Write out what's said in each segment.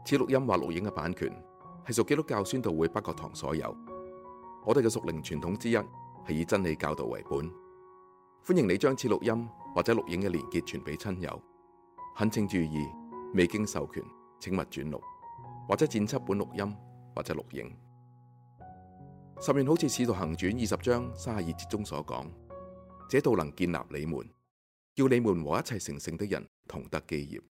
此錄音或錄影嘅版權係屬基督教宣道會北角堂所有。我哋嘅屬靈傳統之一係以真理教導為本。歡迎你將此錄音或者錄影嘅連結傳俾親友。懇請注意，未經授權請勿轉錄或者剪輯本錄音或者錄影。甚願好似《使徒行傳》20章32節中所講，這道能建立你們，叫你們和一切成聖的人同得基業。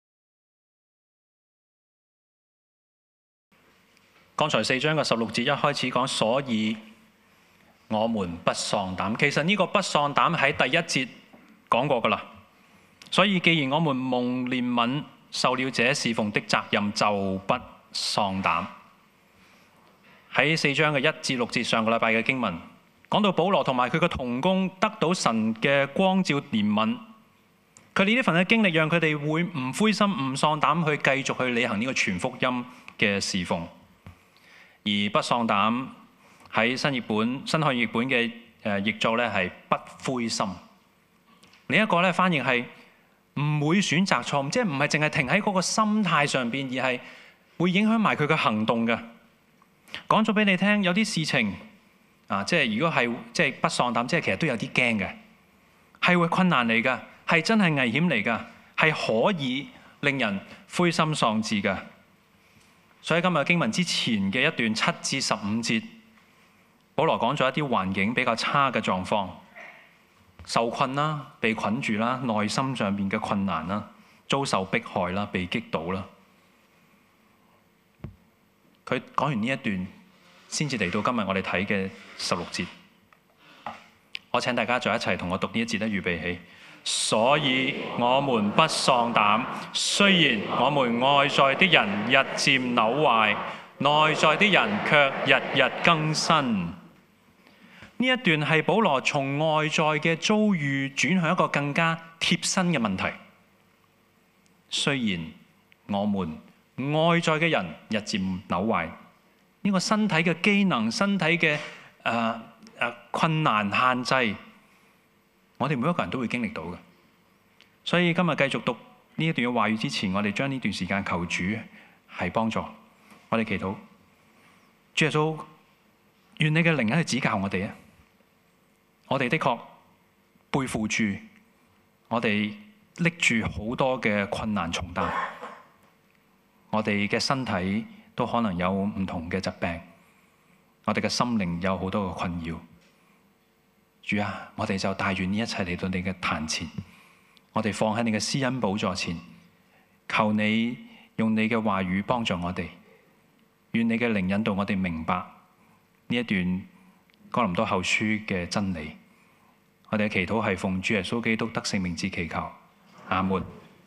剛才4章嘅16節一開始講，所以我們不喪膽。其實呢個不喪膽喺第1節講過噶啦。所以既然我們蒙憐憫，受了這侍奉的責任，就不喪膽。喺4章嘅1至6節，上個禮拜嘅經文講到保羅同埋佢嘅同工得到神嘅光照憐憫，佢哋呢份嘅經歷讓佢哋會唔灰心唔喪膽去繼續去履行呢個傳福音嘅侍奉。而不喪膽喺新漢譯本嘅譯作咧係不灰心。另一個咧翻譯係唔會選擇錯誤，即係唔係淨係停喺嗰個心態上邊，而係會影響埋佢嘅行動嘅。講咗俾你聽，有啲事情即係如果係即係不喪膽，即係其實都有啲驚嘅，係會困難嚟㗎，係真係危險嚟㗎，係可以令人灰心喪志㗎。所以今日經文之前嘅一段7至15節，保羅講咗一啲環境比較差嘅狀況，受困啦、被捆住啦、內心上面嘅困難啦、遭受迫害啦、被擊倒啦。佢講完呢一段，先至嚟到今日我哋睇嘅16節。我請大家再一齊同我讀呢一節咧，預備起。所以我們不喪膽，雖然我們外在的人日漸朽壞，內在的人卻日日更新。呢一段係保羅從外在嘅遭遇轉向一個更加貼身嘅問題。雖然我們外在嘅人日漸朽壞，呢個身體嘅機能、身體嘅困難限制，我哋每一個人都會經歷到嘅。所以今日繼續讀呢一段嘅話語之前，我哋將呢段時間求主係幫助我哋祈禱。主耶穌，願你嘅靈去指教我哋啊！我哋的確背負住，我哋拎住好多嘅困難重擔，我哋嘅身體都可能有唔同嘅疾病，我哋嘅心靈有好多嘅困擾。主啊，我哋就帶住呢一切嚟到你嘅壇前，我哋放喺你嘅施恩寶座前，求你用你嘅話語幫助我哋，願你嘅靈引導我哋明白呢一段哥林多後書嘅真理。我哋嘅祈禱係奉主耶穌基督得勝名字祈求，阿門。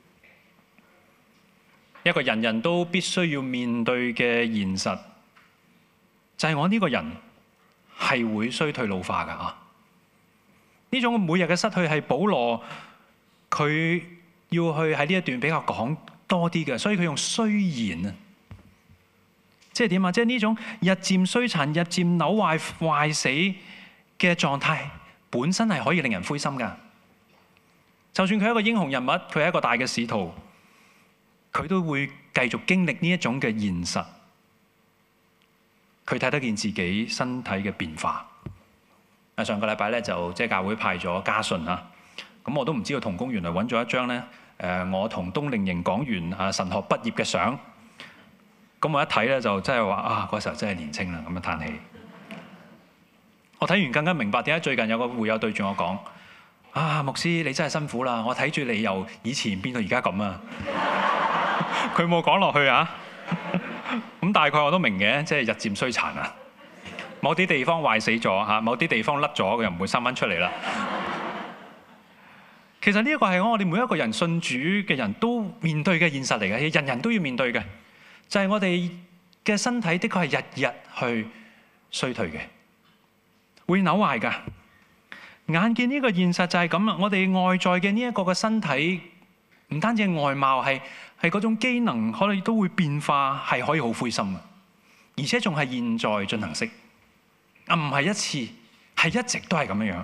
一個人人都必須要面對嘅現實，就係我呢個人係會衰退老化㗎。呢種每日嘅失去係保羅佢要去喺呢一段比較講多啲嘅，所以佢用雖然啊，即係點啊？即係呢種日漸衰殘、日漸朽壞、壞死嘅狀態，本身係可以令人灰心㗎。就算佢係一個英雄人物，佢係一個大嘅使徒，佢都會繼續經歷呢一種嘅現實。佢睇得見自己身體嘅變化。上個禮拜咧就即係教會派咗家信啊，咁我都唔知道同工原來揾咗一張咧我同冬令營講完神學畢業嘅相，咁我一睇咧就真係話嗰時候真係年青啦，咁樣嘆氣。我睇完更加明白點解最近有個會友對住我講：牧師你真係辛苦啦，我睇住你由以前變到而家咁啊！佢冇講落去啊，咁大概我都明嘅，即係日漸衰殘啊。某啲地方壞死咗，某啲地方甩咗，佢又唔會生翻出嚟啦。其實呢一個係我哋每一個人信主嘅人都面對嘅現實嚟嘅，人人都要面對嘅，就係我哋嘅身體的確係日日去衰退嘅，會朽壞㗎。眼見呢個現實就係咁啦，我哋外在嘅呢一個嘅身體，唔單止係外貌，係嗰種機能可能都會變化，係可以好灰心嘅，而且仲係現在進行式。唔係一次，係一直都係咁樣。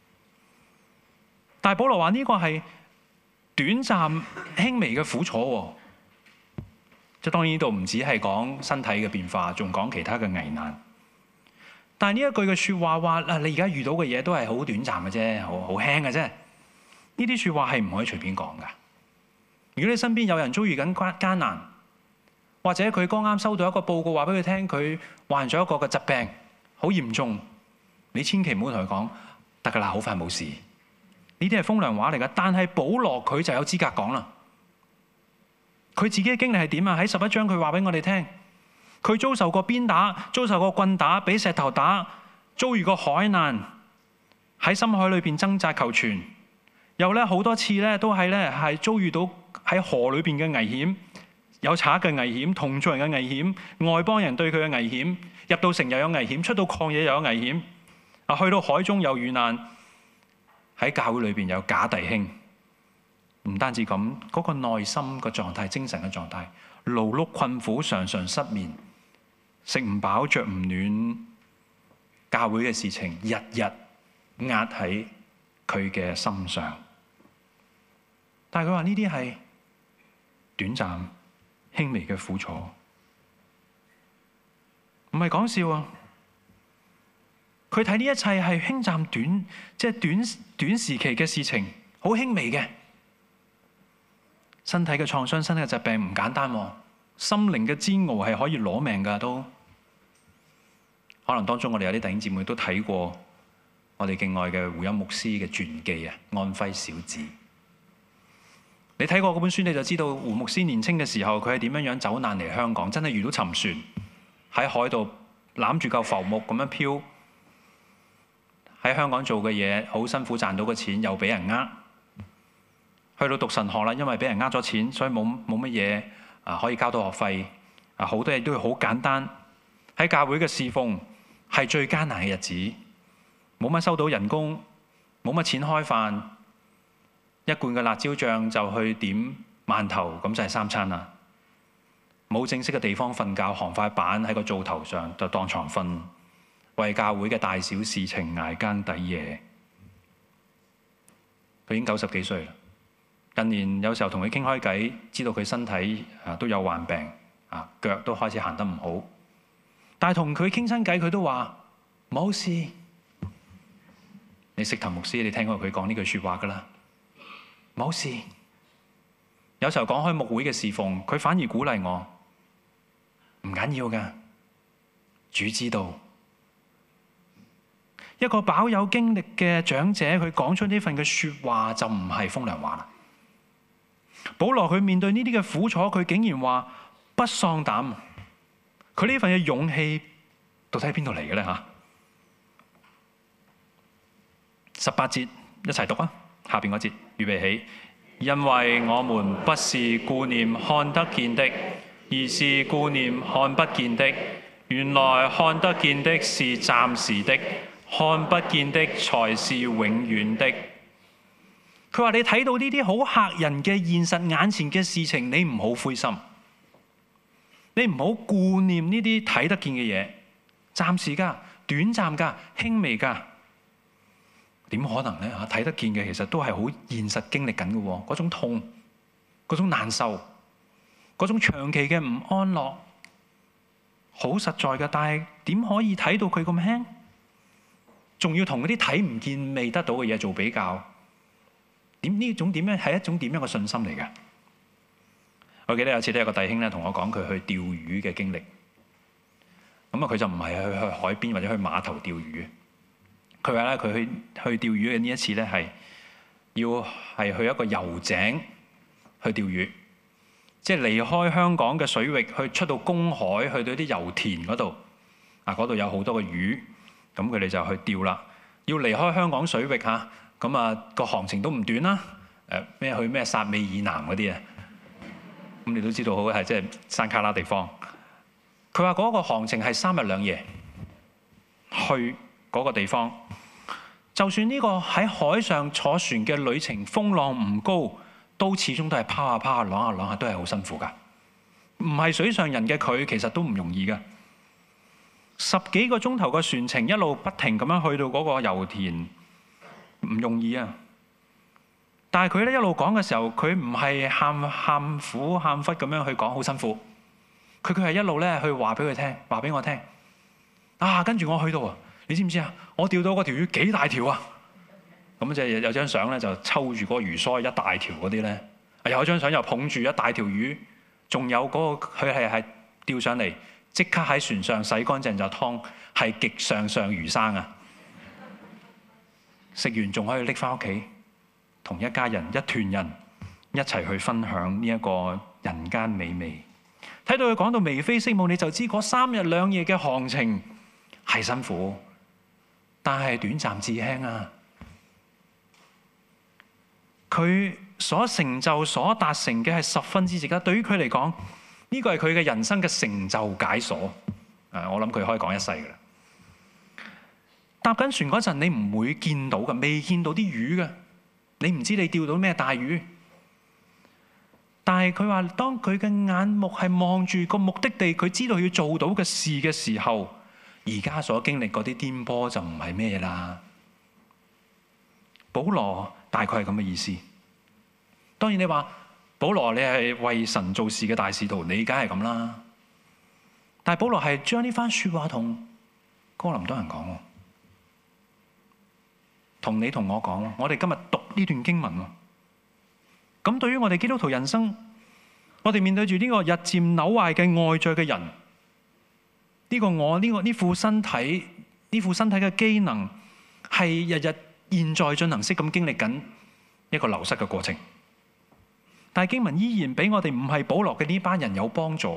但係保羅話呢個係短暫輕微嘅苦楚， 即係當然呢度唔止係講身體嘅變化，仲講其他嘅危難。但係呢一句嘅説話話你而家遇到嘅嘢都係好短暫嘅啫，好輕嘅啫。呢啲説話係唔可以隨便講㗎。如果你身邊有人遭遇緊艱難，或者佢剛啱收到一個報告話俾佢聽，佢患咗一個嘅疾病，好嚴重，你千祈唔好同佢講得㗎啦，好快冇事。呢啲係風涼話嚟㗎。但係保羅佢就有資格講啦。佢自己嘅經歷係點啊？喺11章佢話俾我哋聽，佢遭受過鞭打，遭受過棍打，俾石頭打，遭遇過海難，喺深海裏邊掙扎求存，又咧好多次咧都係遭遇到喺河裏邊嘅危險，有賊嘅危險，同族人嘅危險，外邦人對佢嘅危險，入到城又有危險，出到曠野又有危險，去到海中有遇難，喺教會裏邊有假弟兄。唔單止咁，嗰個內心嘅狀態、精神嘅狀態，勞碌困苦，常常失眠，食唔飽，着唔暖，教會嘅事情日日壓喺佢嘅心上。但係佢話呢啲係短暫、輕微嘅苦楚，唔係講笑啊！佢睇呢一切係輕暫短，即係短時期嘅事情，好輕微嘅。身體嘅創傷、身體嘅疾病唔簡單喎，心靈嘅煎熬係可以攞命㗎都。可能當中我哋有啲弟兄姊妹都睇過我哋敬愛嘅胡恩牧師嘅傳記啊，《安徽小子》。你睇過嗰本書你就知道胡牧師年輕嘅時候佢係點樣走難嚟香港，真係遇到沉船，喺海度攬住嚿浮木咁樣漂，喺香港做嘅嘢好辛苦，賺到嘅錢又俾人呃。去到讀神學啦，因為俾人呃咗錢，所以冇乜嘢可以交到學費。好多嘢都要好簡單。喺教會嘅侍奉係最艱難嘅日子，冇乜收到人工，冇乜錢開飯，一罐嘅辣椒醬就去點饅頭，咁就係3餐啦。冇正式嘅地方瞓覺，行塊板喺個灶頭上就當床瞓，為教會嘅大小事情捱更抵夜。佢已經90幾歲啦。近年有時候同佢傾開偈，知道佢身體都有患病，腳都開始行得唔好。但係同佢傾親偈，佢都話冇事。你識譚牧師，你聽過佢講呢句説話㗎啦，冇事。有時候講開牧會嘅侍奉，佢反而鼓勵我，唔緊要㗎，主知道。一個飽有經歷嘅長者，佢講出呢份嘅説話就唔係風涼話啦。保羅佢面對呢啲嘅苦楚，佢竟然話不喪膽。佢呢份嘅勇氣到底喺邊度嚟嘅咧？嚇，18節一齊讀啊！下邊嗰節預備起，因為我們不是顧念看得見的，而是顧念看不見的。原來看得見的是暫時的，看不見的才是永遠的。佢話：你睇到呢啲好嚇人嘅現實眼前嘅事情，你唔好灰心，你唔好顧念呢啲睇得見嘅嘢，暫時㗎、短暫㗎、輕微㗎。點可能呢？睇得見嘅其實都係好現實經歷緊嘅喎，嗰種痛、嗰種難受、嗰種長期嘅唔安樂，好實在㗎。但係點可以睇到佢咁輕？仲要同嗰啲睇唔見、未得到嘅嘢做比較？呢種點樣係一種點樣嘅信心嚟㗎？我記得有次都有個弟兄咧同我講佢去釣魚嘅經歷。咁佢就唔係去海邊或者去碼頭釣魚。佢話咧佢去釣魚嘅呢一次咧係去一個油井去釣魚，即係離開香港嘅水域，去出到公海，去到啲油田嗰度。嗰度有好多嘅魚，咁佢哋就去釣啦。要離開香港水域嚇。咁個行程都唔短啦，去汕尾以南嗰啲啊，咁你都知道好係即係山卡拉地方。佢話嗰個行程係3日2夜去嗰個地方，就算呢個喺海上坐船嘅旅程風浪唔高，都始終都係拋下拋下、啷下啷下，都係好辛苦㗎。唔係水上人嘅佢，其實都唔容易㗎。10幾個鐘頭嘅船程，一路不停咁樣去到嗰個油田。唔容易啊！但係佢咧一路講嘅時候，佢唔係喊苦喊忽咁樣去講，好辛苦。 佢係一路咧去話俾佢聽，話俾我聽。跟住我去到啊，你知唔知啊？我釣到嗰條魚幾大條啊！咁就有張相咧，就抽住嗰個魚腮一大條嗰啲咧。有一張相又捧住一大條魚，仲有嗰個佢係釣上嚟，即刻喺船上洗乾淨就劏，係極上魚生啊！食完仲可以拎翻屋企，同一家人一團人一齊去分享呢一個人間美味。睇到佢講到眉飛色舞，你就知嗰3日2夜嘅航程係辛苦，但係短暫至輕啊！佢所成就、所達成嘅係十分之值得。對於佢嚟講，呢個係佢嘅人生嘅成就解鎖。我諗佢可以講一世㗎啦。搭緊船嗰陣，你唔會見到嘅，未見到啲魚嘅，你唔知你釣到咩大魚。但係佢話，當佢嘅眼目係望住個目的地，佢知道要做到嘅事嘅時候，而家所經歷嗰啲顛簸就唔係咩啦。保羅大概係咁嘅意思。當然你話保羅你係為神做事嘅大使徒，你梗係咁啦。但係保羅係將呢番說話同哥林多人講，同你同我講。我哋今日讀呢段經文。咁對於我哋基督徒人生，我哋面對住呢個日漸朽壞嘅外在嘅人，呢個我呢副身體嘅機能係日日現在進行式咁經歷緊一個流失嘅過程。但係經文依然俾我哋唔係保羅嘅呢班人有幫助。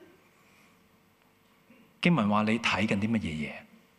經文話你睇緊啲乜嘢嘢？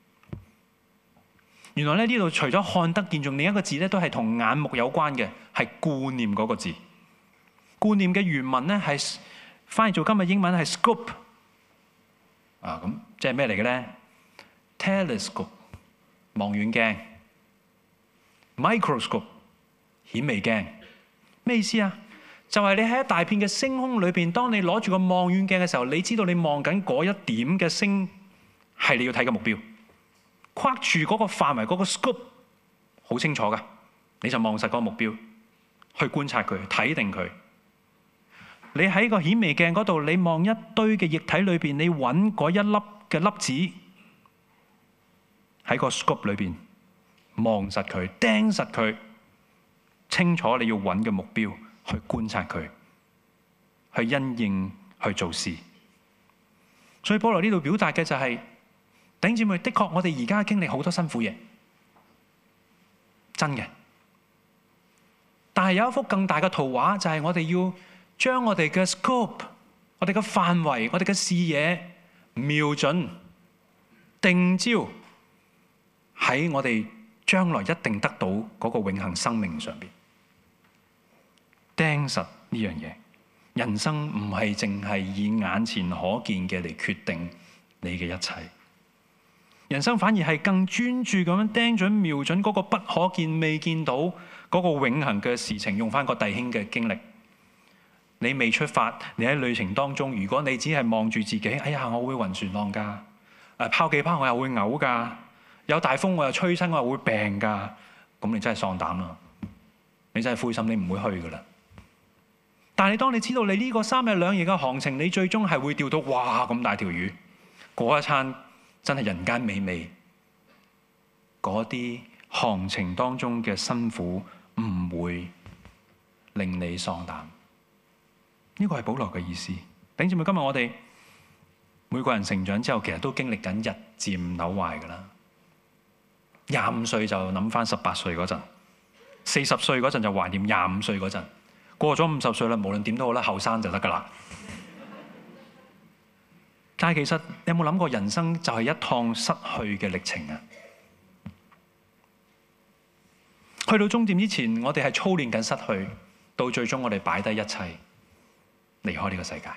原來呢度除咗看得見，仲另一個字咧都係同眼目有關嘅，係顧念嗰個字。顧念嘅原文咧係翻譯做今日英文係 scope。咁即係咩嚟嘅咧 ？telescope 望遠鏡 ，microscope 顯微鏡。咩意思啊？就係你喺一大片嘅星空裏邊，當你攞住個望遠鏡嘅時候，你知道你望緊嗰一點嘅星係你要睇嘅目標。框住嗰個範圍，嗰個 scope 好清楚噶，你就望實嗰個目標，去觀察佢，睇定佢。你喺個顯微鏡嗰度，你望一堆嘅液體裏邊，你揾嗰一粒嘅粒子喺個 scope 裏邊望實佢，盯實佢，清楚你要揾嘅目標，去觀察佢，去因應去做事。所以保羅呢度表達嘅就係，弟兄姊妹，的確我哋而家經歷好多辛苦嘢，真嘅。但係有一幅更大嘅圖畫，就係我哋要將我哋嘅 scope、我哋嘅範圍、我哋嘅視野瞄準、定焦喺我哋將來一定得到嗰個永恆生命上邊，盯實呢樣嘢。人生唔係淨係以眼前可見嘅嚟決定你嘅一切。人生反而係更專注咁樣盯準瞄準嗰個不可見、未見到嗰個永恆嘅事情。用翻個弟兄嘅經歷，你未出發，你喺旅程當中，如果你只係望住自己，哎呀，我會暈船浪㗎，拋幾拋我又會嘔㗎，有大風我又吹親我又會病㗎，咁你真係喪膽啦，你真係灰心，你唔會去㗎啦。但係當你知道你呢個3日2夜嘅航程，你最終係會釣到哇咁大條魚，嗰一餐真係人間美味。嗰啲航程當中嘅辛苦唔會令你喪膽。呢個係保羅嘅意思。弟兄姊妹，今日我哋每個人成長之後，其實都經歷緊日漸朽壞㗎啦。25歲就諗翻18歲嗰陣，40歲嗰陣就懷念25歲嗰陣。過咗50歲啦，無論點都好啦，後生就得㗎啦。但係其實你有冇諗過，人生就係一趟失去嘅歷程啊？去到終點之前，我哋係操練緊失去，到最終我哋擺低一切，離開呢個世界。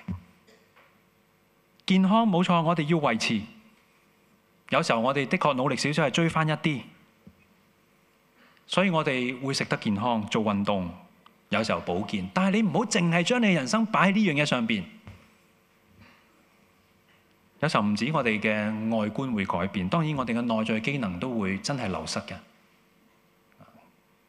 健康冇錯，我哋要維持。有時候我哋的確努力少少係追翻一啲，所以我哋會食得健康，做運動，有時候保健。但係你唔好淨係將你人生擺喺呢樣嘢上邊。有時候唔止我哋嘅外觀會改變，當然我哋嘅內在機能都會真係流失嘅。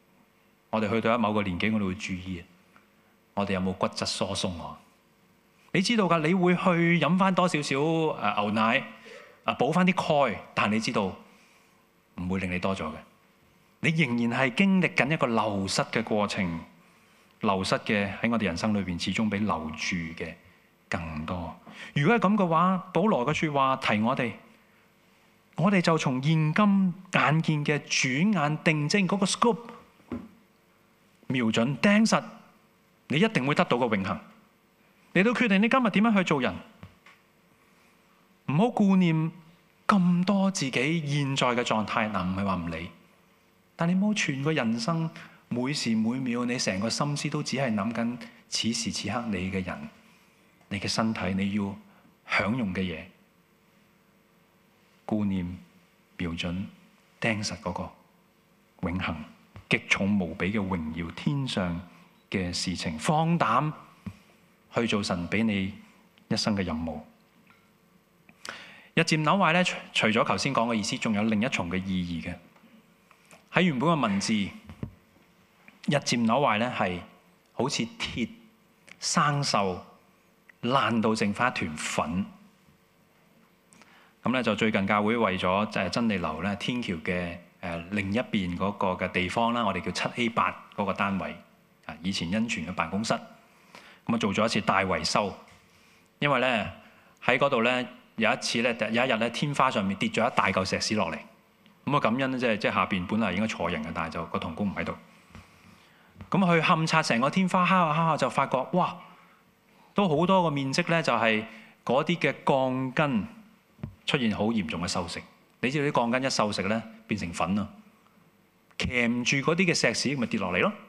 我哋去到某個年紀，我哋會注意，我哋有冇骨質疏鬆啊？ 你知道㗎，你會去飲翻多少少牛奶補翻啲鈣，但係你知道唔會令你多咗嘅。你仍然係經歷緊一個流失嘅過程，流失嘅喺我哋人生裏邊，始終比留住嘅更多。如果係咁嘅話，保羅嘅説話提我哋就從現今眼見嘅主眼定睛嗰個 scope 瞄準釘實，你一定會得到個永恆。你都決定你今日點樣去做人，唔好顧念咁多自己現在嘅狀態。嗱，唔係話唔理，但你唔好全個人生每時每秒，你成個心思都只係諗緊此時此刻你嘅人、你嘅身體、你要享用嘅嘢，顧念瞄準釘實嗰個永恆極重無比嘅榮耀天上嘅事情，放膽去做神俾你一生嘅任務。日漸扭壞咧，除咗頭先講嘅意思，仲有另一重嘅意義嘅。喺原本嘅文字，日漸扭壞咧係好似鐵生鏽爛到剩翻一團粉。咁咧就最近教會為咗真理樓咧天橋嘅另一邊嗰個嘅地方啦，我哋叫 7A8 嗰個單位啊，以前恩泉嘅辦公室。咁啊做咗一次大維修，因為咧喺嗰度咧有一次咧有一日咧天花上面跌咗一大嚿石屎落嚟，咁啊感恩咧即係下邊本來應該坐人嘅，但係就個同工唔喺度，咁去勘察成個天花，敲下敲下就發覺哇，都好多個面積咧就係嗰啲嘅鋼筋出現好嚴重嘅鏽蝕。你知道啲鋼筋一鏽蝕咧變成粉啊，鉗住嗰啲嘅石屎咪跌落嚟咯。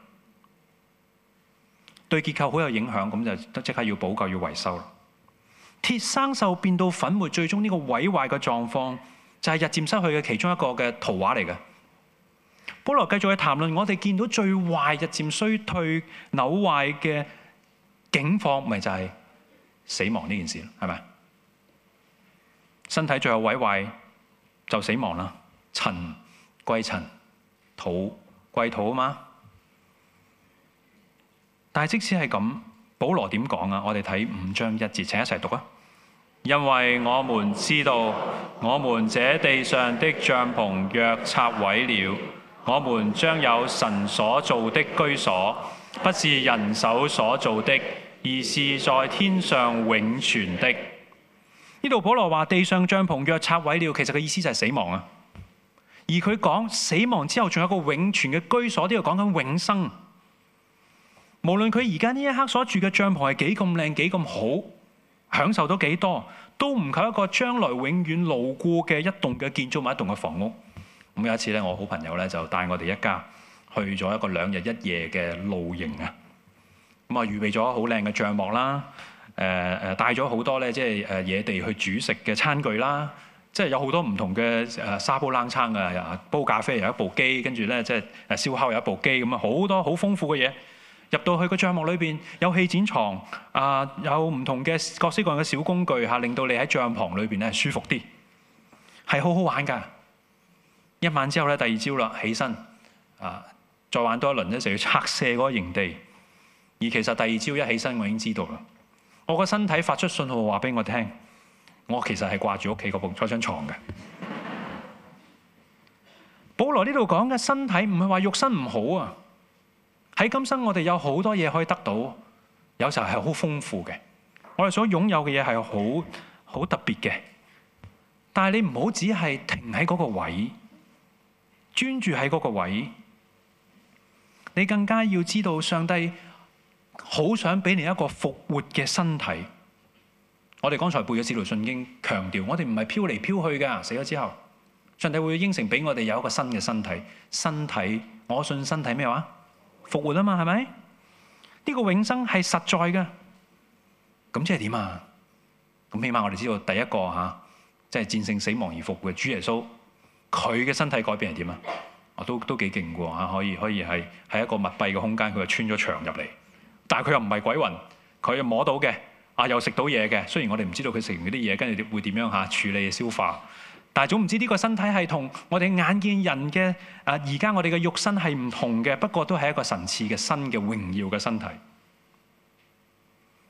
對結構好有影響，咁就即刻要補救要維修啦。鐵生鏽變到粉末，最終呢個毀壞嘅狀況就係日漸失去嘅其中一個嘅圖畫嚟嘅。保羅繼續去談論我哋見到最壞、日漸衰退、扭壞嘅境況，咪就係死亡呢件事，係咪？身體最後毀壞就死亡啦，塵歸塵，土歸土啊嘛。但係即使係咁，保羅點講啊？我哋睇5章1節，請一齊讀啊！因為我們知道，我們這地上的帳篷若拆毀了，我們將有神所造的居所，不是人手所造的，而是在天上永存的。呢度保羅話地上帳篷若拆毀了，其實嘅意思就係死亡啊。而佢講死亡之後仲有個永存嘅居所，呢度講緊永生。無論佢而家呢一刻所住嘅帳篷係幾咁靚幾咁好，享受到幾多，都唔及一個將來永遠牢固嘅一棟嘅建築物、一棟嘅房屋。咁有一次咧，我好朋友咧就帶我哋一家去咗一個2日1夜嘅露營啊。咁啊預備咗好靚嘅帳幕啦，帶咗好多咧即係野地去煮食嘅餐具啦，即係有好多唔同嘅沙煲冷餐啊，煲咖啡有一部機，跟住咧即係燒烤有一部機，咁啊好多好豐富嘅嘢。入到去個帳幕裏邊有氣墊床有唔同嘅各式各樣嘅小工具嚇，令到你喺帳篷裏邊咧舒服啲，係好好玩㗎。一晚之後咧，第二朝啦起身再玩多一輪咧，就要拆卸嗰個營地。而其實第二朝一起身，我已經知道啦，我個身體發出信號話俾我聽，我其實係掛住屋企嗰張床嘅。保羅呢度講嘅身體唔係話肉身唔好啊。喺今生我哋有好多嘢可以得到，有時候係好豐富嘅，我哋所擁有嘅嘢係好特別嘅。但係你唔好只係停喺嗰個位，專注喺嗰個位，你更加要知道上帝好想俾你一個復活嘅身體。我哋剛才背嘅《使徒信經》強調，我哋唔係飄嚟飄去㗎，死咗之後，上帝會應承俾我哋有一個新嘅身體。身體，我信身體咩話？復活啊嘛，係咪？呢個永生係實在嘅。咁即係點啊？咁起碼我哋知道第一個即係戰勝死亡而復活嘅主耶穌，佢嘅身體改變係點啊？都幾勁嘅，可以係一個密閉嘅空間，佢就穿咗牆入嚟。但係佢又唔係鬼魂，佢又摸到嘅，又食到嘢嘅。雖然我哋唔知道佢食完嗰啲嘢，跟住會點樣處理消化。但係總唔知呢個身體係同我哋眼見人嘅而家我哋嘅肉身係唔同嘅，不過都係一個神賜嘅新嘅榮耀嘅身體。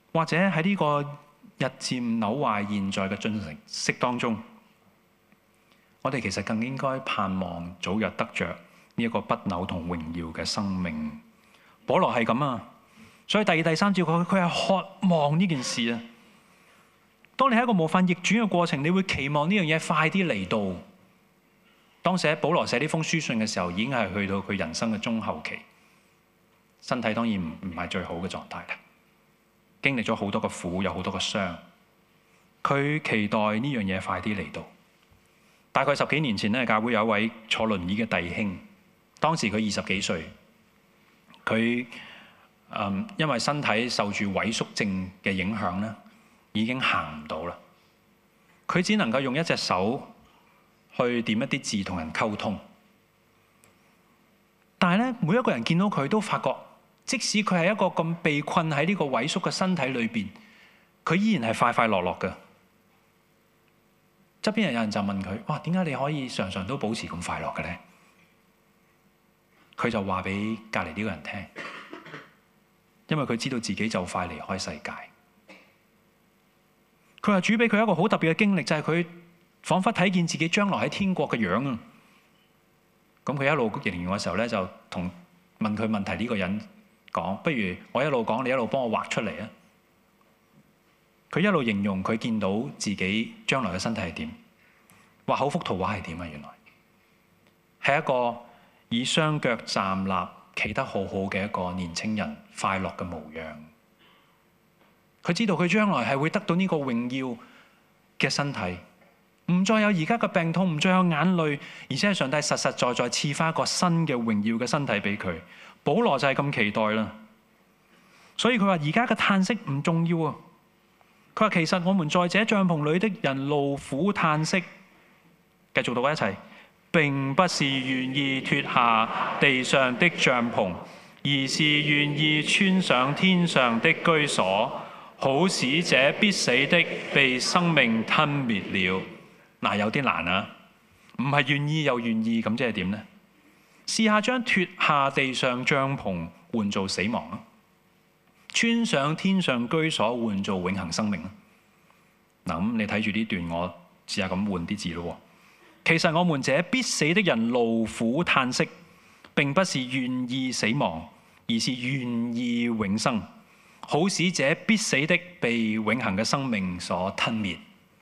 或者喺呢個日漸朽壞現在嘅進程式當中，我哋其實更應該盼望早日得着呢一個不朽同榮耀嘅生命。保羅係咁啊，所以第二、第三節佢係渴望呢件事啊。當你喺一個無法逆轉嘅過程，你會期望呢樣嘢快啲嚟到。當保羅寫呢封書信嘅時候，已經係去到佢人生嘅中後期，身體當然唔係最好嘅狀態啦，經歷咗好多個苦，有好多個傷，佢期待呢樣嘢快啲嚟到。大概10幾年前咧，教會有一位坐輪椅嘅弟兄，當時佢20幾歲，佢因為身體受住萎縮症嘅影響咧，已經行唔到啦。佢只能夠用一隻手去點一啲字同人溝通，但係咧，每一個人見到佢都發覺，即使佢係一個咁被困喺呢個萎縮嘅身體裏邊，佢依然係快快樂樂嘅。側邊有人就問佢：哇，點解你可以常常都保持咁快樂嘅咧？佢就話俾隔離呢個人聽，因為佢知道自己就快離開世界。佢話主俾佢一個好特別嘅經歷，就係佢彷彿睇見自己將來喺天國嘅樣啊！咁佢一路形容嘅時候咧，就問佢問題呢個人講：不如我一路講，你一路幫我畫出嚟啊！佢一路形容佢見到自己將來嘅身體係點，畫好幅圖畫係點啊！原來係一個以雙腳站立、企得好好嘅一個年青人，快樂嘅模樣。佢知道佢將來係會得到呢個榮耀嘅身體，唔再有而家嘅病痛，唔再有眼淚，而且係上帝實實在在賜翻一個新嘅榮耀嘅身體俾佢。保羅就係咁期待啦，所以佢話而家嘅嘆息唔重要啊。佢話其實我們在這帳篷裏的人勞苦嘆息，繼續讀一齊，並不是願意脫下地上的帳篷，而是願意穿上天上的居所，好使這必死的被生命吞滅了。嗱，有啲難啊，唔係願意又願意，咁即係點呢？試下將脫下地上帳篷換做死亡啊，穿上天上居所換做永恆生命啊。嗱，咁你睇住呢段，我試下咁換啲字咯。其實我們這必死的人勞苦嘆息，並不是願意死亡，而是願意永生，好使這必死的被永恆嘅生命所吞滅。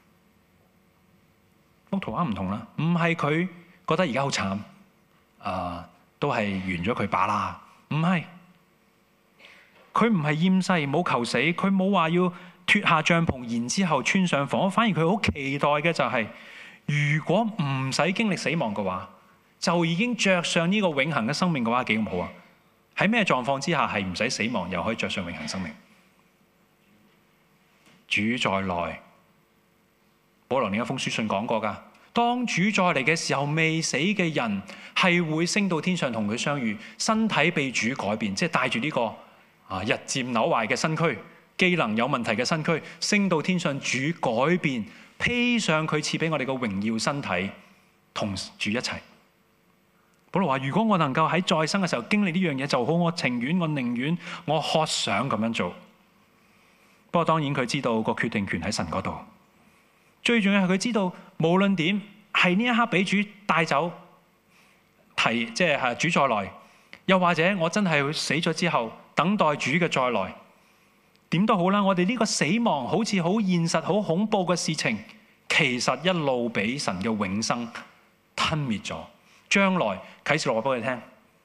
幅圖畫唔同啦，唔係佢覺得而家好慘，都係完咗佢罷啦。唔係，佢唔係厭世，冇求死，佢冇話要脫下帳篷，然之後穿上房。反而佢好期待嘅就係，如果唔使經歷死亡嘅話，就已經着上呢個永恆嘅生命嘅話，幾咁好啊！喺咩狀況之下係唔使死亡，又可以着上永恆生命？主再來，保羅另一封書信講過㗎。當主再嚟嘅時候，未死嘅人係會升到天上同佢相遇，身體被主改變，即係帶住呢個日漸朽壞嘅身軀，機能有問題嘅身軀，升到天上，主改變，披上佢賜俾我哋嘅榮耀身體，同主一齊。保羅話：如果我能夠喺再生嘅時候經歷呢樣嘢就好，我情願，我寧願，我渴想咁樣做。不過當然佢知道個決定權喺神嗰度。最重要係佢知道，無論點係呢一刻俾主帶走，即係主再來，又或者我真係死咗之後等待主嘅再來，點都好啦。我哋呢個死亡好似好現實、好恐怖嘅事情，其實一路俾神嘅永生吞滅咗。將來啟示錄話俾佢聽，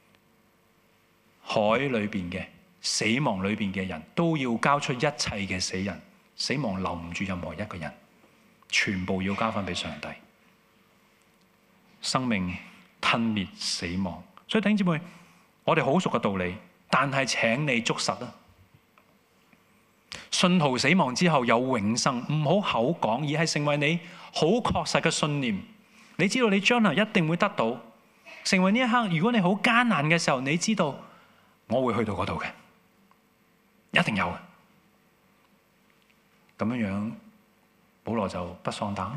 海裏邊嘅死亡裏邊嘅人都要交出一切嘅死人，死亡留唔住任何一個人。全部要交翻俾上帝，生命吞滅死亡。所以弟兄姊妹，我哋好熟嘅道理，但係請你捉實啦。信徒死亡之後有永生，唔好口講，而係成為你好確實嘅信念。你知道你將來一定會得到，成為呢一刻。如果你好艱難嘅時候，你知道我會去到嗰度嘅，一定有嘅。咁樣保羅就不喪膽，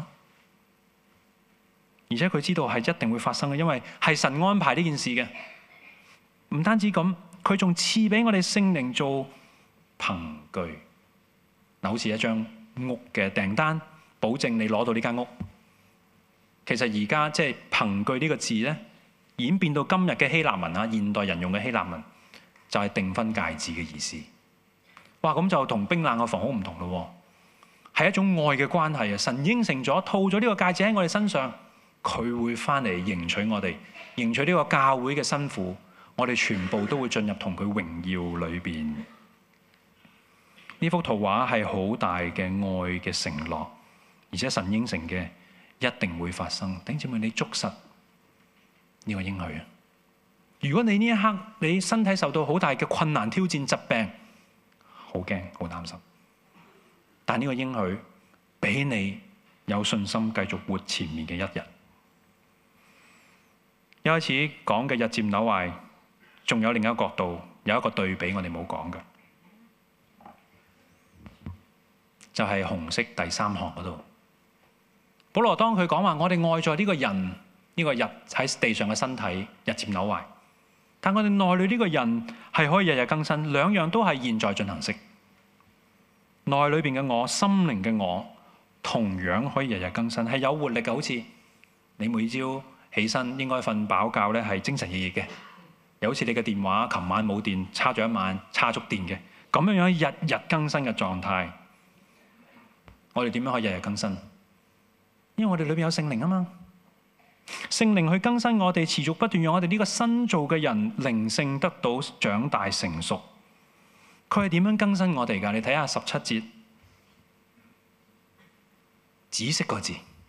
而且佢知道係一定會發生嘅，因為係神安排呢件事嘅。唔單止咁，佢仲賜俾我哋聖靈做憑據。 嗱，好似一張屋嘅訂單，保證你攞到呢間屋。其實而家即係憑據呢個字咧，演變到今日嘅希臘文啊，現代人用嘅希臘文就係訂婚戒指嘅意思。哇！咁就同冰冷嘅房好唔同咯，係一種愛嘅關係啊！神應承咗，套咗呢個戒指喺我哋身上，佢會翻嚟迎娶我哋，迎娶呢個教會嘅新婦，我哋全部都會進入同佢榮耀裏邊。呢幅圖畫係好大嘅愛嘅承諾，而且神應承嘅一定會發生。弟兄姊妹，你捉實呢個應許啊！如果你呢一刻你身體受到好大嘅困難、挑戰、疾病，好驚、好擔心，但呢個應許俾你有信心繼續活前面嘅一日。一開始講嘅日漸朽壞，仲有另一個角度，有一個對比我哋冇講嘅，就係紅色第3行嗰度。保羅當佢講話，我哋愛在呢個人，呢個日喺地上嘅身體日漸朽壞，但我哋內裏呢個人係可以日日更新，兩樣都係現在進行式。內裏邊嘅我，心靈嘅我，同樣可以日日更新，係有活力嘅。好似你每朝起身應該瞓飽覺咧，係精神奕奕嘅。又好似你嘅電話琴晚冇電，叉咗一晚，叉足電嘅，咁樣日日更新嘅狀態。我哋點樣可以日日更新？因為我哋裏邊有聖靈啊嘛，聖靈去更新我哋，持續不斷讓我哋呢個新造嘅人靈性得到長大成熟。佢係點樣更新我哋㗎？你睇下17節，紫色個字，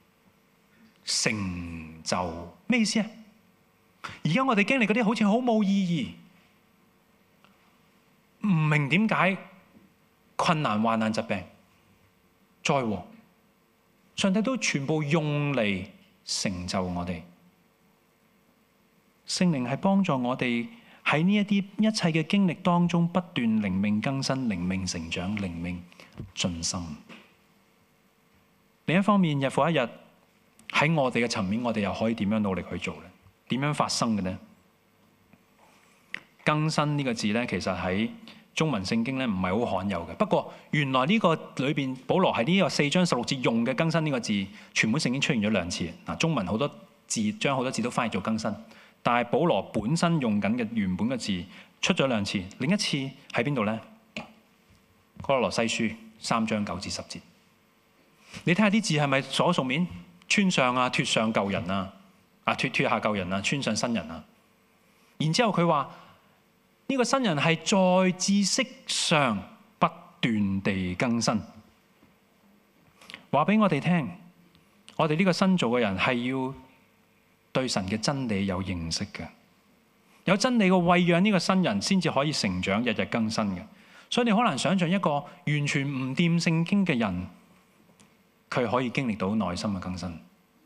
成就咩意思啊？而家我哋經歷嗰啲好似好冇意義，唔明點解困難、患難、疾病、災禍，上帝都全部用嚟成就我哋。聖靈係幫助我哋喺呢一切嘅經歷當中不斷靈命更新、靈命成長、靈命進深。另一方面，日復一日喺我哋嘅層面，我哋又可以點樣努力去做呢？點樣發生嘅呢？更新呢個字呢，其實喺中文聖經呢唔係好罕有嘅。不過原來呢個裏邊保羅喺呢個4章16節用嘅更新呢個字，全本聖經出現咗2次。嗱，中文好多字將好多字都翻譯做更新，但係保羅本身用緊嘅原本嘅字出咗2次。另一次喺邊度呢？哥羅西書3章9至10節。你睇下啲字係咪所屬面？穿上啊，脫上舊人啊，脫下舊人啊，穿上新人啊。然之後佢話呢個新人係在知識上不斷地更新。話俾我哋聽，我哋呢個新造嘅人係要對神嘅真理有認識嘅，有真理嘅餵養呢個新人先至可以成長，日日更新嘅。所以你好難想象一個完全唔掂聖經嘅人，佢可以經歷到內心嘅更新。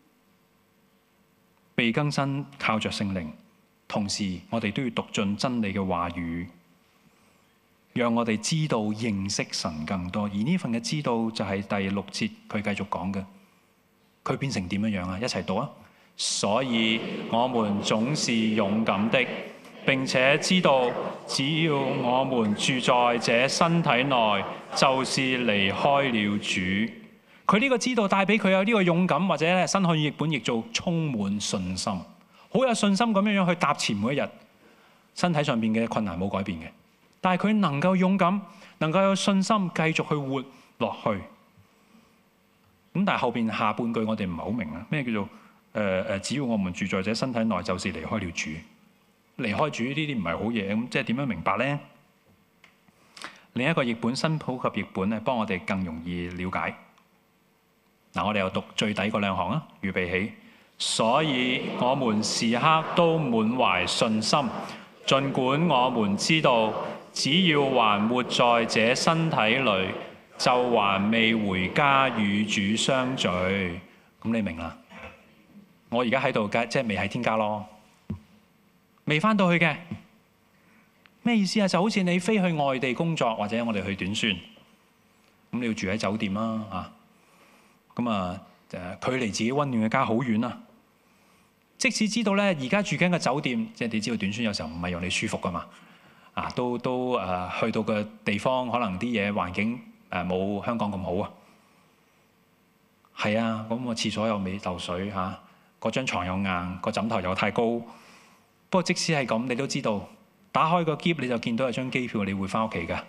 被更新靠着聖靈，同時我哋都要讀進真理嘅話語，讓我哋知道認識神更多。而呢份嘅知道就係第6節佢繼續講嘅，佢變成點樣啊？一齊讀啊！所以我們總是勇敢的，並且知道只要我們住在這身體內，就是離開了主。佢呢個知道帶俾佢有呢個勇敢，或者咧新漢語譯本譯做充滿信心，好有信心咁樣去踏前每一日。身體上邊嘅困難冇改變嘅，但係佢能夠勇敢，能夠有信心繼續去活落去。咁但係後邊下半句我哋唔係好明啊，咩叫做只要我們住在這身體內，就是離開了主。離開主呢啲唔係好嘢，咁即係點樣明白呢？另一個譯本新普及譯本咧，幫我哋更容易了解。嗱，我哋又讀最底嗰2行啊，預備起。所以我們時刻都滿懷信心，儘管我們知道，只要還活在這身體裏，就還未回家與主相聚。咁你明啦？我而家喺度嘅，即係未喺天家咯，未翻到去嘅。咩意思啊？就好似你飛去外地工作，或者我哋去短宣，咁你要住喺酒店啦，咁距離自己溫暖嘅家好遠啊！即使知道咧，而家住緊嘅酒店，即係你知道短宣有時候唔係讓你舒服噶嘛，都去到個地方，可能啲嘢環境冇香港咁好啊。係啊，咁個廁所又未漏水嚇，嗰張床又硬，個枕頭又太高。不過即使係咁，你都知道打開個篋你就見到有張機票，你會翻屋企㗎。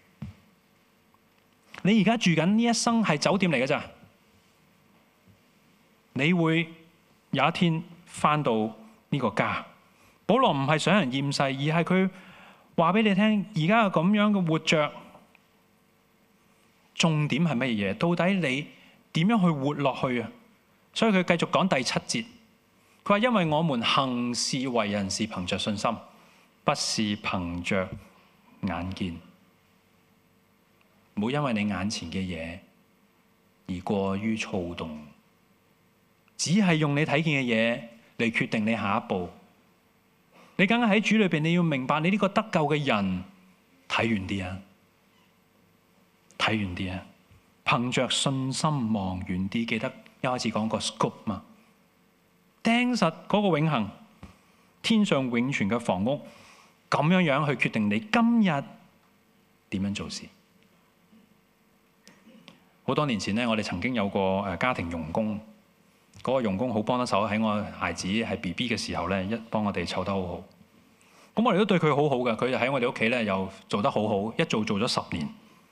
你而家住緊呢一生係酒店嚟㗎咋？你會有一天翻到呢個家。保羅唔係想人厭世，而係佢話俾你聽，而家咁樣嘅活着，重點係乜嘢？到底你點樣去活落去啊？所以佢繼續講第7節，佢話因為我們行事為人是憑着信心，不是憑着眼見。唔好因為你眼前嘅嘢而過於躁動，只係用你睇見嘅嘢嚟決定你下一步。你梗係喺主裏邊，你要明白你呢個得救嘅人睇遠啲啊，睇遠啲啊，憑着信心望遠啲。記得一開始講個 scope 嘛，釘實嗰個永恆天上永存嘅房屋，咁樣去決定你今日點樣做事。好多年前呢，我哋曾經有個家庭傭工，嗰個傭工好幫得手，喺我孩子係 BB 嘅時候呢，一幫我哋湊得好好。咁我哋都對佢好好嘅，佢就喺我哋屋企呢又做得好好，一做咗10年。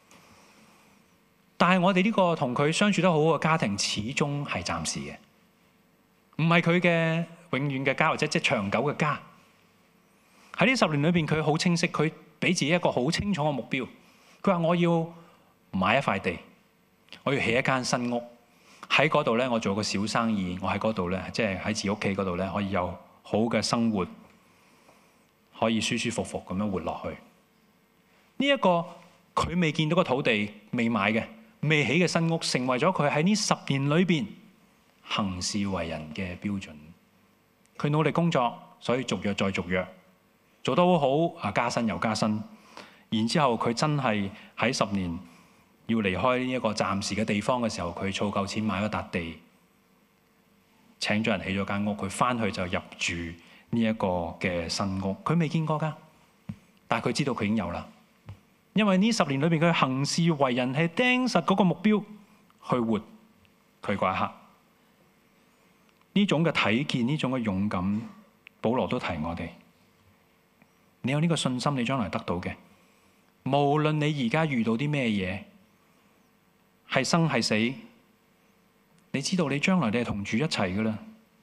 但係我哋呢個同佢相處得好好嘅家庭，始終係暫時嘅，唔係佢嘅永遠嘅家，或者即係長久嘅家。喺呢10年裏邊，佢好清晰，佢俾自己一個好清楚嘅目標。佢話我要買一塊地，我要起一間新屋，喺嗰度咧，我做個小生意，我喺嗰度咧，即係喺自己屋企嗰度咧，可以有好嘅生活，可以舒舒服服咁樣活落去。呢一個佢未見到個土地，未買嘅、未起嘅新屋，成為咗佢喺呢10年裏邊行事為人嘅標準。佢努力工作，所以續約再續約，做得好好啊，加薪又加薪。然之後佢真係喺10年要離開呢一個暫時嘅地方嘅時候，佢儲夠錢買咗笪地，請咗人起咗間屋，佢翻去就入住呢一個嘅新屋。佢未見過㗎，但係佢知道佢已經有啦。因為呢10年裏邊佢行事為人係釘實嗰個目標去活佢嗰一刻。呢種嘅睇見，呢種嘅勇敢，保羅都提我哋。你有呢個信心，你將來得到嘅。無論你而家遇到啲咩嘢，係生係死，你知道你將來你係同主一齊噶啦。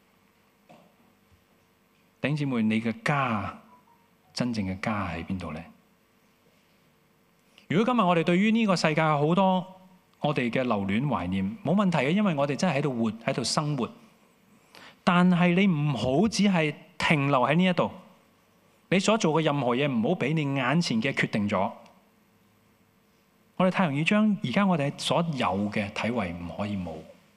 弟兄姊妹，你嘅家，真正嘅家喺邊度呢？如果今日我哋對於呢個世界有好多我哋嘅留戀懷念，冇問題嘅，因為我哋真係喺度活，喺度生活。但係你唔好只係停留喺呢一度，你所做嘅任何嘢唔好俾你眼前嘅決定咗。我哋太容易將而家我哋所有嘅睇為唔可以冇，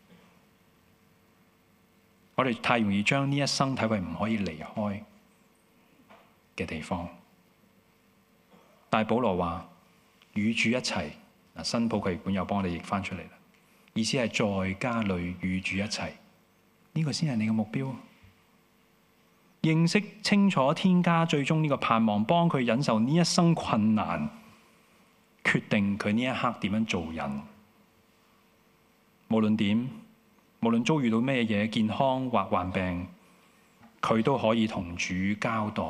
我哋太容易將呢一生睇為唔可以離開嘅地方。但係保羅話與主一齊，新普契譯本又幫我哋譯翻出嚟啦，意思係在家裏與主一齊，呢個先係你嘅目標。認識清楚天家最終呢個盼望，幫佢忍受呢一生困難，決定佢呢一刻點樣做人。無論點，無論遭遇到咩嘢，健康或患病，佢都可以同主交代。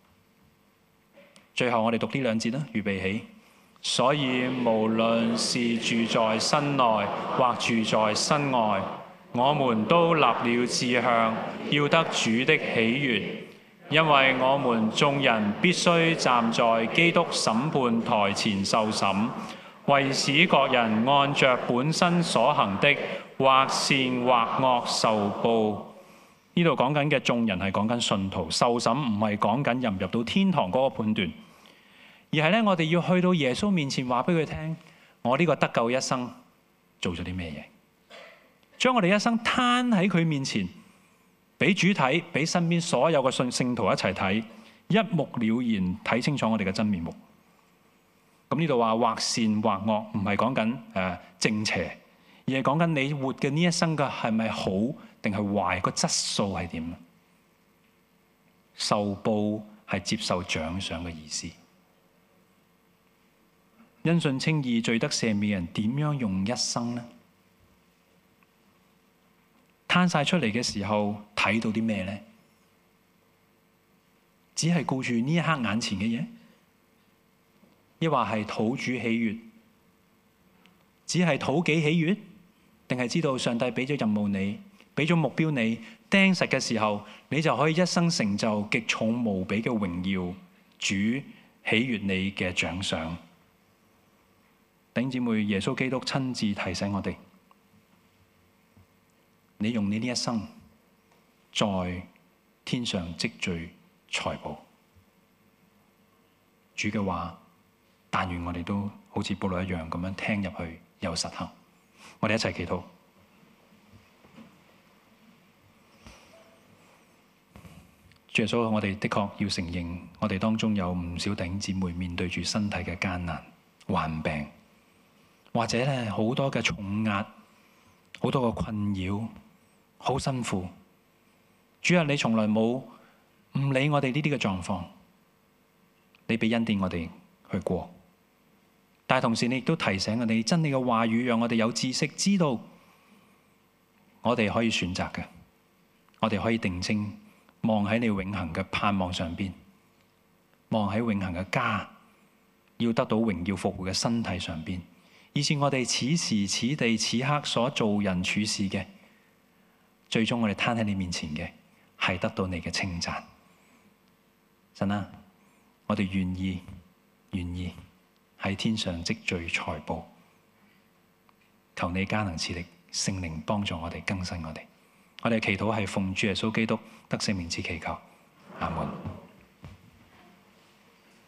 最後我哋讀呢2節啦，預備起。所以無論是住在身內或住在身外，我們都立了志向，要得主的喜悅，因為我們眾人必須站在基督審判台前受審，為使各人按着本身所行的，或善或惡受報。呢度講緊嘅眾人係講緊信徒受審，唔係講緊入唔入到天堂嗰個判斷，而係咧我哋要去到耶穌面前話俾佢聽，我呢個得救一生做咗啲咩嘢？將我哋一生攤喺佢面前，俾主睇，俾身邊所有嘅聖徒一齊睇，一目了然睇清楚我哋嘅真面目。咁呢度話或善或惡，唔係講緊正邪，而係講緊你活嘅呢一生嘅係咪好定係壞，個質素係點？受報係接受獎賞嘅意思。 因信稱義、罪得赦免人點樣用一生呢？攤晒出嚟嘅時候睇到啲咩呢？只係顧住呢一刻眼前嘅嘢，抑或係討主喜悅？只係討己喜悅，定係知道上帝俾咗任務你，俾咗目標你，釘實嘅時候，你就可以一生成就極重無比嘅榮耀，主喜悅你嘅獎賞。弟兄姊妹，耶穌基督親自提醒我哋，你用你呢一生在天上積聚財寶。主嘅話，但願我哋都好似保羅一樣咁樣聽入去，有實行。我哋一齊祈禱。主耶穌，我哋的確要承認，我哋當中有唔少弟兄姊妹面對住身體嘅艱難、患病，或者咧好多嘅重壓、好多嘅困擾，好辛苦。主啊，你從來冇唔理我哋呢啲嘅狀況，你俾恩典我哋去過。但係同時你亦都提醒我哋真理嘅話語，讓我哋有知識，知道我哋可以選擇嘅，我哋可以定睛望喺你永恆嘅盼望上邊，望喺永恆嘅家，要得到榮耀復活嘅身體上邊，以致我哋此時此地此刻所做人處事嘅，最終我哋攤喺你面前嘅係得到你嘅稱讚。神啊，我哋願意喺天上積聚財寶，求你加能賜力，聖靈幫助我哋更新我哋。我哋祈禱係奉主耶穌基督得勝名字祈求，阿門。